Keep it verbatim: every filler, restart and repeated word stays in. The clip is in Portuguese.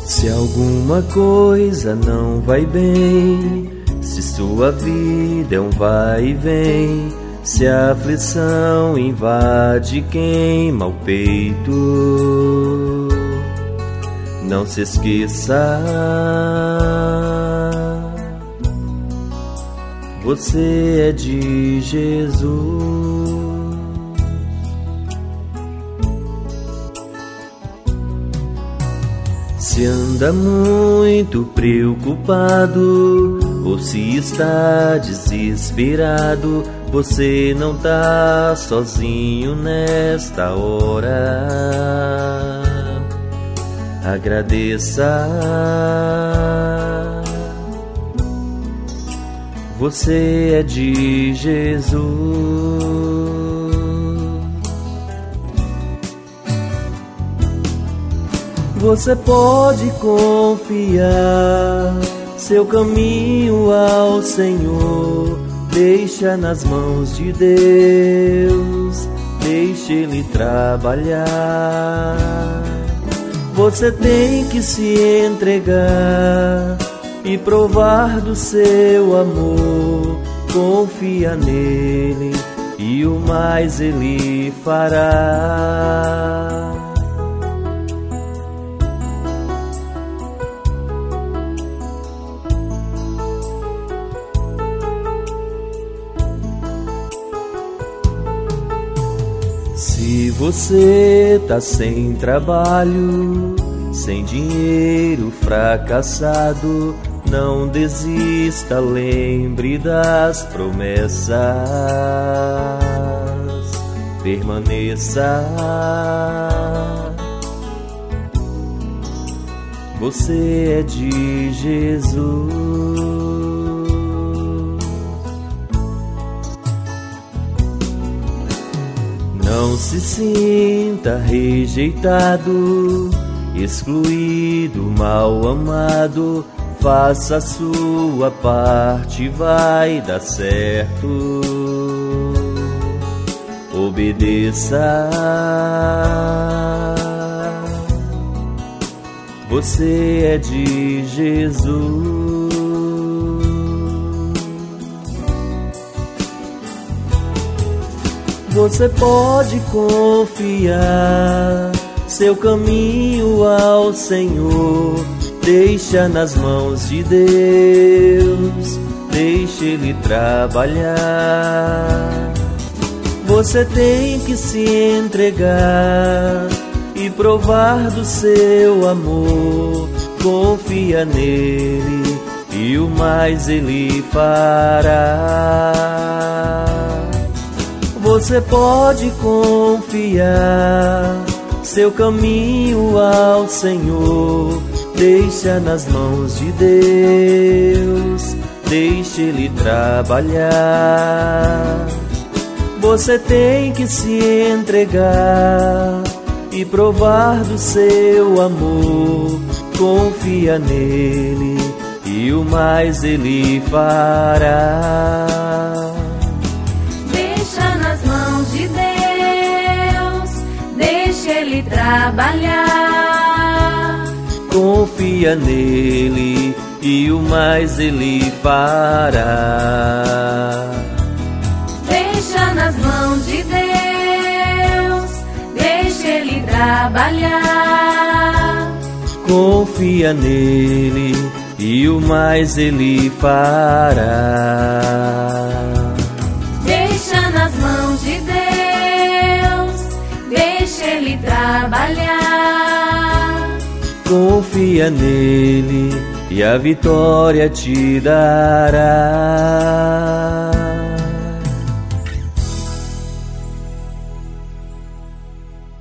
Se alguma coisa não vai bem, se sua vida é um vai e vem, se a aflição invade, queima o peito, não se esqueça, você é de Jesus. Se anda muito preocupado ou se está desesperado, você não tá sozinho nesta hora. Agradeça, você é de Jesus. Você pode confiar seu caminho ao Senhor, deixa nas mãos de Deus, deixe Ele trabalhar. Você tem que se entregar e provar do seu amor, confia nele e o mais Ele fará. Se você tá sem trabalho, sem dinheiro, fracassado, não desista, lembre das promessas, permaneça. Você é de Jesus. Não se sinta rejeitado, excluído, mal amado. Faça a sua parte, vai dar certo. Obedeça, você é de Jesus. Você pode confiar seu caminho ao Senhor, deixa nas mãos de Deus, deixe Ele trabalhar. Você tem que se entregar e provar do seu amor, confia nele e o mais Ele fará. Você pode confiar seu caminho ao Senhor, deixa nas mãos de Deus, deixe Ele trabalhar. Você tem que se entregar e provar do seu amor, confia nele e o mais Ele fará. Deixa nas mãos de Deus, deixa Ele trabalhar. Confia nele e o mais Ele fará. Deixa nas mãos de Deus, deixa Ele trabalhar. Confia nele e o mais Ele fará. Deixa nas mãos de Deus, deixa Ele trabalhar. Confia nele e a vitória te dará.